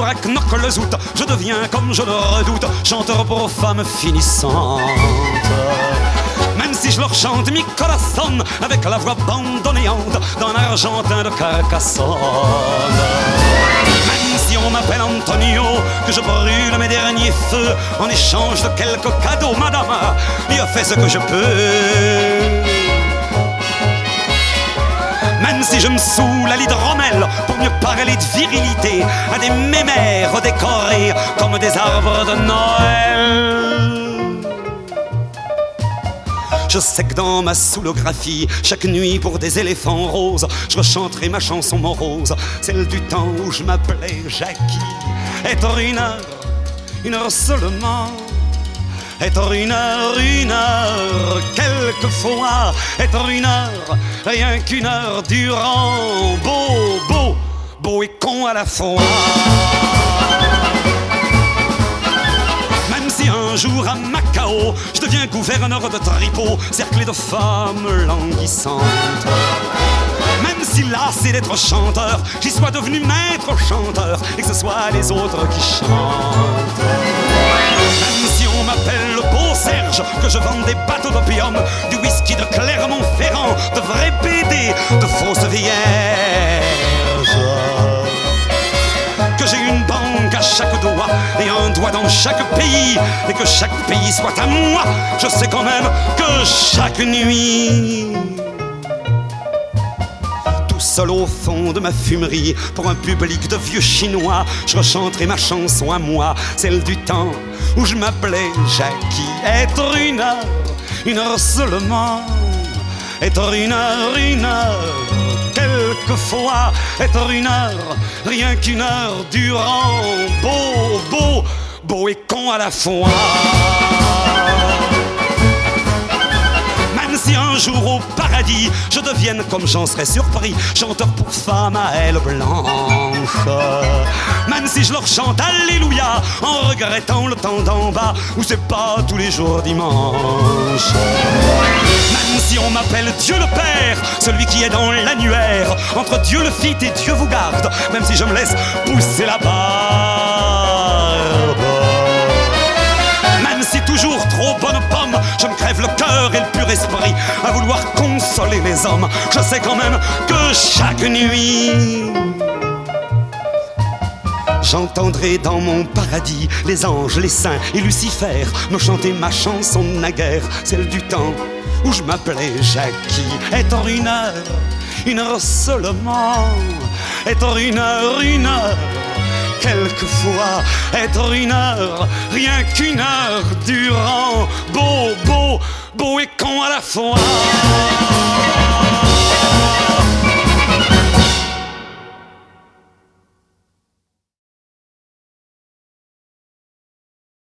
Gilbrac, Knock, le Zout, je deviens comme je le redoute, chanteur pour femmes finissantes. Même si je leur chante mi corazon avec la voix bandonnéante d'un argentin de Carcassonne. Même si on m'appelle Antonio, que je brûle mes derniers feux en échange de quelques cadeaux, madame, il a fait ce que je peux. Même si je me saoule à l'hydromel pour mieux parler de virilité à des mémères décorés comme des arbres de Noël. Je sais que dans ma soulographie, chaque nuit pour des éléphants roses, je rechanterai ma chanson morose, celle du temps où je m'appelais Jackie. Être une heure seulement. Être une heure, quelquefois. Être une heure, rien qu'une heure durant. Beau et con à la fois. Même si un jour à Macao, je deviens gouverneur de Tripot, cerclé de femmes languissantes. Même si lassé d'être chanteur, j'y sois devenu maître chanteur et que ce soit les autres qui chantent. Même si on m'appelle le beau Serge, que je vende des bateaux d'opium, du whisky de Clermont-Ferrand, de vrais BD, de fausses vierges, que j'ai une banque à chaque doigt et un doigt dans chaque pays, et que chaque pays soit à moi, je sais quand même que chaque nuit, seul au fond de ma fumerie, pour un public de vieux chinois, je rechanterai ma chanson à moi, celle du temps où je m'appelais Jackie. Être une heure seulement. Être une heure, quelquefois. Être une heure, rien qu'une heure durant. Beau et con à la fois. Même si un jour au paradis je devienne, comme j'en serais surpris, chanteur pour femmes à ailes blanches. Même si je leur chante Alléluia en regrettant le temps d'en bas où c'est pas tous les jours dimanche. Même si on m'appelle Dieu le Père, celui qui est dans l'annuaire entre Dieu le Fit et Dieu vous garde, même si je me laisse pousser la barbe. Même si toujours trop bonne pomme, je me crève le cœur et le pur esprit à vouloir consoler les hommes, je sais quand même que chaque nuit j'entendrai dans mon paradis les anges, les saints et Lucifer me chanter ma chanson naguère, celle du temps où je m'appelais Jackie. Être une heure seulement. Être une heure, quelquefois. Être une heure, rien qu'une heure durant. Beau et con à la fois.